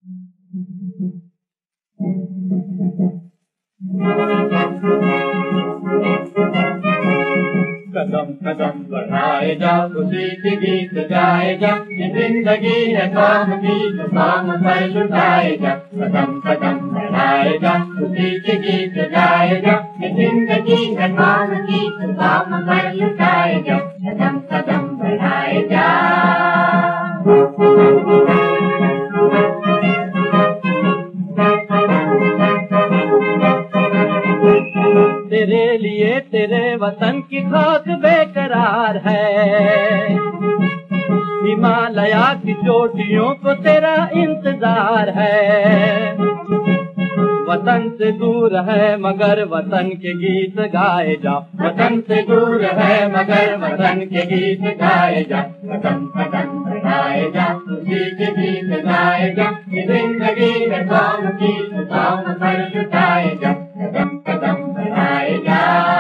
कदम कदम बढ़ाए जा, खुशी के गीत गाए जा, ये जिंदगी है काम की तो काम पर लुटाए जा। कदम कदम बढ़ाए जा, खुशी के गीत गाए जा, ये जिंदगी है काम की तो काम पर लुटाए जा। कदम कदम बढ़ाए जा। तेरे लिए तेरे वतन की खाक बेकरार है, हिमालया की चोटियों को तेरा इंतजार है। वतन से दूर है मगर वतन के गीत गाए जा, वतन से दूर है मगर वतन के गीत गाए जा। कदम कदम बढ़ाए जा, खुशी के गीत गाए जा, ये जिंदगी है काम की तो काम पर लुटाए जा। कदम कदम बढ़ाए जा।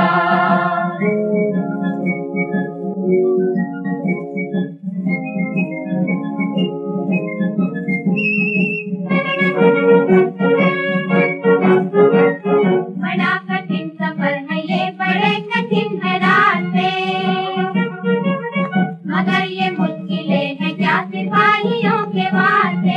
बड़ा कठिन सफर है ये, बड़े कठिन है रास्ते, मगर ये मुश्किलें हैं क्या सिपाहियों के वास्ते।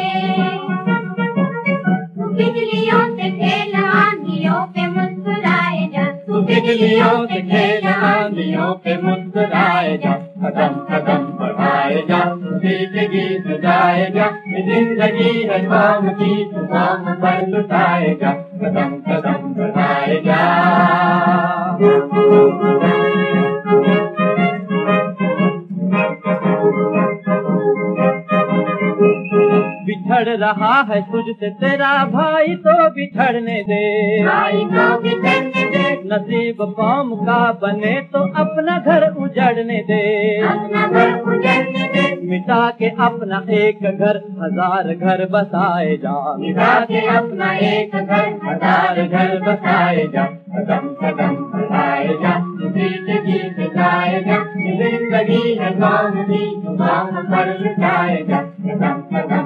तू बिजलियों से खेल आंधियों पे मुस्कुराए जा, तू बिजलियों से खेल आंधियों पे मुस्कुराए जा। कदम कदम बढ़ाए जा, खुशी के गीत गाए जा, ये जिंदगी है काम की तो काम पर लुटाए जा। कदम कदम बढ़ाए जा। बिछड़ रहा है तुझसे तेरा भाई तो बिछड़ने दे, भाई को बिछड़ने दे, नसीब कौम का बने तो अपना घर उजड़ने दे, अपना घर उजड़ने दे, मिटा के अपना एक घर हजार घर बसाए जा, मिटा के अपना एक घर हजार घर बसाए जा। कदम कदम बढ़ाए जा, खुशी के गीत गाए जा, जिंदगी है काम की तो काम पर लुटाए जा। कदम कदम